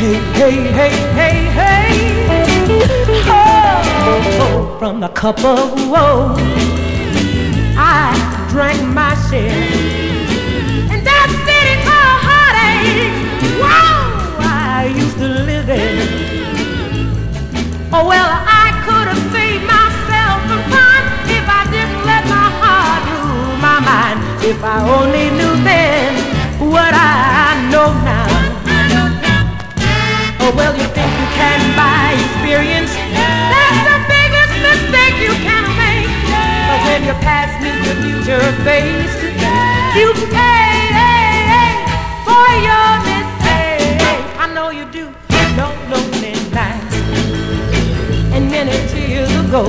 Hey, hey, hey, hey, hey. Oh, from the cup of woe I drank my share. And that city called heartache, wow, I used to live there. Oh, well, I could have saved myself from crime if I didn't let my heart rule my mind. If I only knew then what I know now. Oh, well, you think you can buy experience? That's the biggest mistake you can make. But when your past meets the future face to face, you pay for your mistake. I know you do. Don't lonely nights and many tears ago,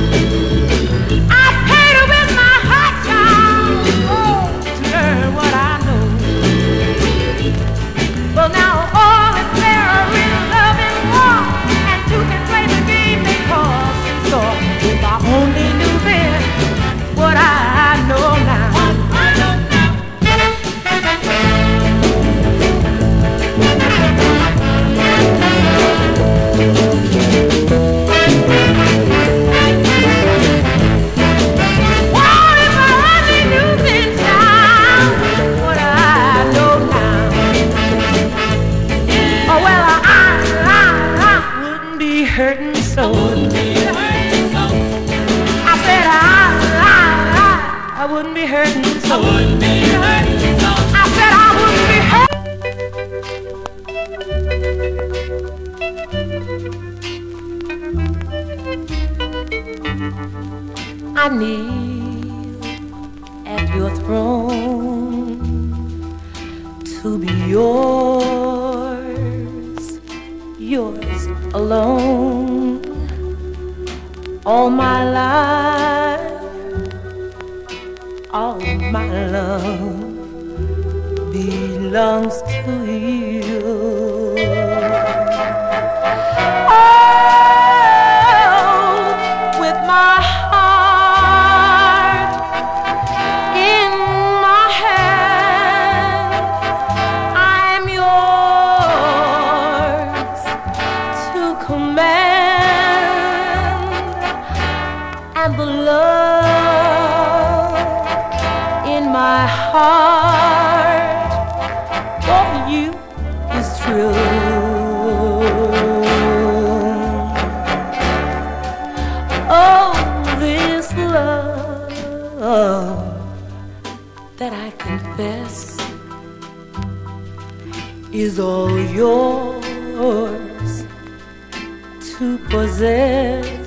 I paid her with my heart, child, to learn what I know. Well, now all is there in love and war, and you can play the game they call seesaw. If I only knew then what I know now. Hurting so. I said I wouldn't be hurting so. I said I wouldn't be hurting. I kneel at your throne to be yours alone. All my life, all my love belongs to you. Oh, with my heart in my hand, I'm yours to command, and the love in my heart for you is true. Oh, this love that I confess is all yours to possess.